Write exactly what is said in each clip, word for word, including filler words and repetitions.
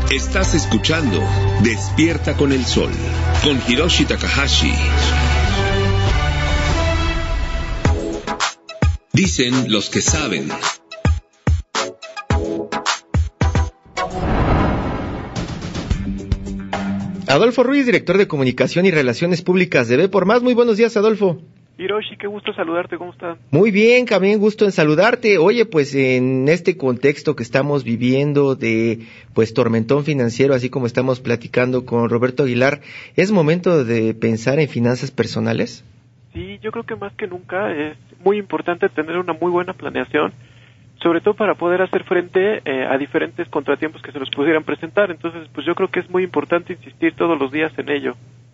Estás escuchando Despierta con el Sol, con Hiroshi Takahashi. Dicen los que saben. Adolfo Ruiz, director de Comunicación y Relaciones Públicas de Ve por Más. Muy buenos días, Adolfo. Hiroshi, qué gusto saludarte, ¿cómo estás? Muy bien, también gusto en saludarte. Oye, pues en este contexto que estamos viviendo de pues tormentón financiero, así como estamos platicando con Roberto Aguilar, ¿es momento de pensar en finanzas personales? Sí, yo creo que más que nunca es muy importante tener una muy buena planeación, sobre todo para poder hacer frente eh, a diferentes contratiempos que se nos pudieran presentar. Entonces, pues yo creo que es muy importante insistir todos los días en ello.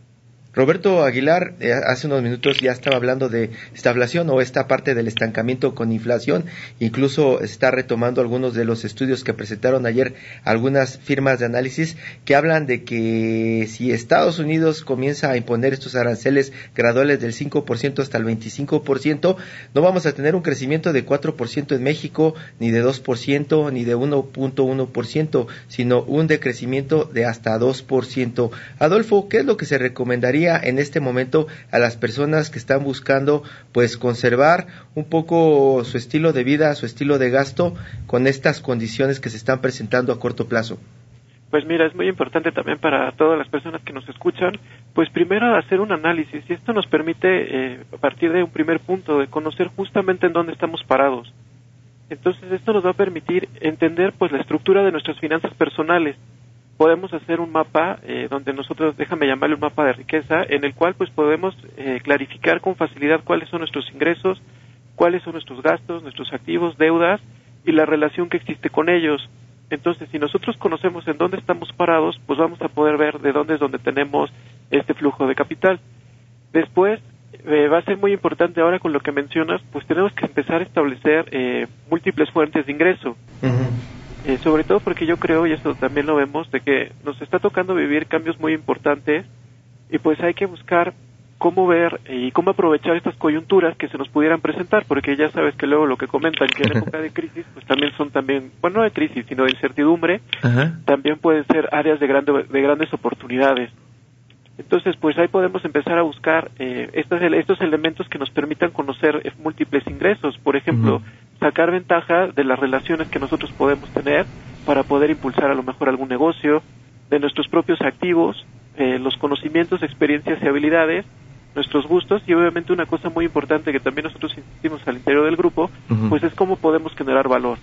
Roberto Aguilar, eh, hace unos minutos ya estaba hablando de estagflación o esta parte del estancamiento con inflación, incluso está retomando algunos de los estudios que presentaron ayer algunas firmas de análisis que hablan de que si Estados Unidos comienza a imponer estos aranceles graduales del cinco por ciento hasta el veinticinco por ciento, no vamos a tener un crecimiento de cuatro por ciento en México, ni de dos por ciento, ni de uno punto uno por ciento, sino un decrecimiento de hasta dos por ciento. Adolfo, ¿qué es lo que se recomendaría en este momento a las personas que están buscando pues conservar un poco su estilo de vida, su estilo de gasto con estas condiciones que se están presentando a corto plazo? Pues mira, es muy importante también para todas las personas que nos escuchan, pues primero hacer un análisis, y esto nos permite eh, a partir de un primer punto, de conocer justamente en dónde estamos parados. Entonces esto nos va a permitir entender pues la estructura de nuestras finanzas personales. Podemos hacer un mapa eh, donde nosotros, déjame llamarle un mapa de riqueza, en el cual pues podemos eh, clarificar con facilidad cuáles son nuestros ingresos, cuáles son nuestros gastos, nuestros activos, deudas y la relación que existe con ellos. Entonces, si nosotros conocemos en dónde estamos parados, pues vamos a poder ver de dónde es donde tenemos este flujo de capital. Después, eh, va a ser muy importante ahora con lo que mencionas, pues tenemos que empezar a establecer eh, múltiples fuentes de ingreso. Uh-huh. Eh, sobre todo porque yo creo, y eso también lo vemos, de que nos está tocando vivir cambios muy importantes y pues hay que buscar cómo ver y cómo aprovechar estas coyunturas que se nos pudieran presentar, porque ya sabes que luego lo que comentan que en época de crisis, pues también son también, bueno, no de crisis, sino de incertidumbre, uh-huh. También pueden ser áreas de, grande, de grandes oportunidades. Entonces, pues ahí podemos empezar a buscar eh, estos, estos elementos que nos permitan conocer eh, múltiples ingresos. Por ejemplo, uh-huh. sacar ventaja de las relaciones que nosotros podemos tener para poder impulsar a lo mejor algún negocio, de nuestros propios activos, eh, los conocimientos, experiencias y habilidades, nuestros gustos, y obviamente una cosa muy importante que también nosotros insistimos al interior del grupo, uh-huh. pues es cómo podemos generar valor.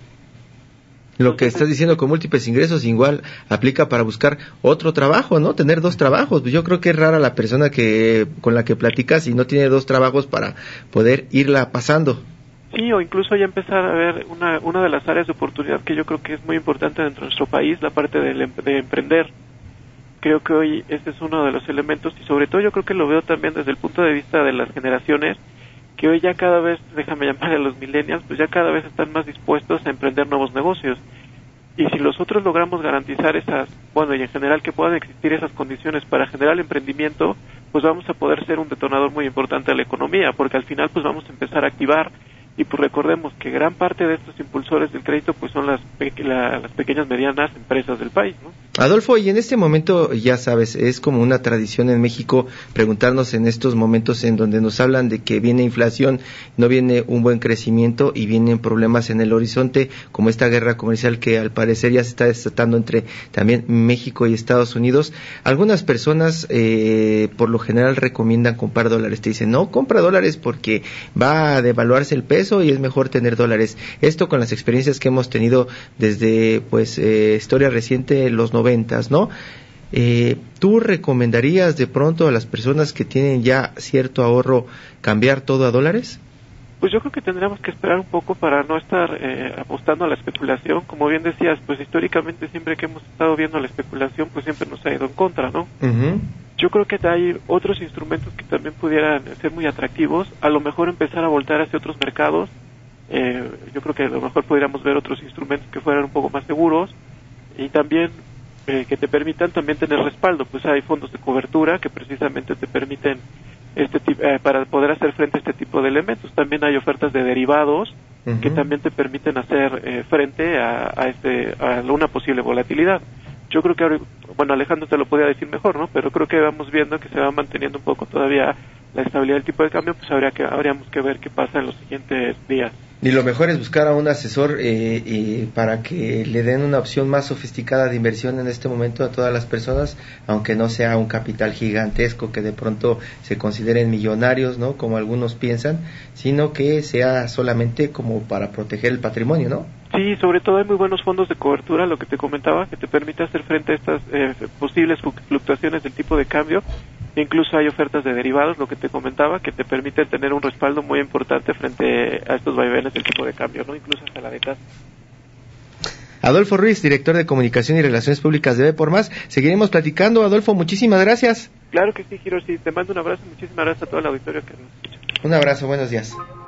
Lo que estás diciendo con múltiples ingresos igual aplica para buscar otro trabajo, ¿no? Tener dos trabajos. Pues yo creo que es rara la persona que con la que platicas y no tiene dos trabajos para poder irla pasando. Sí, o incluso ya empezar a ver una una de las áreas de oportunidad que yo creo que es muy importante dentro de nuestro país, la parte de, de emprender. Creo que hoy este es uno de los elementos, y sobre todo yo creo que lo veo también desde el punto de vista de las generaciones, que hoy ya cada vez, déjame llamarle a los millennials, pues ya cada vez están más dispuestos a emprender nuevos negocios. Y si nosotros logramos garantizar esas, bueno, y en general que puedan existir esas condiciones para generar el emprendimiento, pues vamos a poder ser un detonador muy importante de la economía, porque al final pues vamos a empezar a activar. Y pues recordemos que gran parte de estos impulsores del crédito pues son las, pe- la, las pequeñas medianas empresas del país, ¿no? Adolfo, y en este momento, ya sabes, es como una tradición en México preguntarnos en estos momentos en donde nos hablan de que viene inflación, no viene un buen crecimiento y vienen problemas en el horizonte, como esta guerra comercial que al parecer ya se está desatando entre también México y Estados Unidos. Algunas personas eh, por lo general recomiendan comprar dólares, te dicen, no, compra dólares porque va a devaluarse el peso y es mejor tener dólares. Esto con las experiencias que hemos tenido desde pues eh, historia reciente, los noventas, ¿no? Eh, ¿Tú recomendarías de pronto a las personas que tienen ya cierto ahorro cambiar todo a dólares? Pues yo creo que tendríamos que esperar un poco para no estar eh, apostando a la especulación. Como bien decías, pues históricamente siempre que hemos estado viendo la especulación, pues siempre nos ha ido en contra, ¿no? Uh-huh. Yo creo que hay otros instrumentos que también pudieran ser muy atractivos, a lo mejor empezar a voltar hacia otros mercados. Eh, yo creo que a lo mejor podríamos ver otros instrumentos que fueran un poco más seguros y también eh, que te permitan también tener respaldo. Pues hay fondos de cobertura que precisamente te permiten este tipo, eh, para poder hacer frente a este tipo de elementos. También hay ofertas de derivados uh-huh. que también te permiten hacer eh, frente a, a, este, a una posible volatilidad. yo creo que ahora, bueno, Alejandro te lo podía decir mejor, ¿no? Pero creo que vamos viendo que se va manteniendo un poco todavía la estabilidad del tipo de cambio, pues habría que, habríamos que ver qué pasa en los siguientes días. Y lo mejor es buscar a un asesor eh, eh, para que le den una opción más sofisticada de inversión en este momento a todas las personas, aunque no sea un capital gigantesco que de pronto se consideren millonarios, ¿no? Como algunos piensan, sino que sea solamente como para proteger el patrimonio, ¿no? Sí, sobre todo hay muy buenos fondos de cobertura, lo que te comentaba, que te permite hacer frente a estas eh, posibles fluctuaciones del tipo de cambio. Incluso hay ofertas de derivados, lo que te comentaba, que te permiten tener un respaldo muy importante frente a estos vaivenes del tipo de cambio, ¿no? Incluso hasta la de casa. Adolfo Ruiz, director de Comunicación y Relaciones Públicas de B por Más. Seguiremos platicando. Adolfo, muchísimas gracias. Claro que sí, Hiroshi. Te mando un abrazo. Muchísimas gracias a todo el auditorio que nos escucha. Un abrazo, buenos días.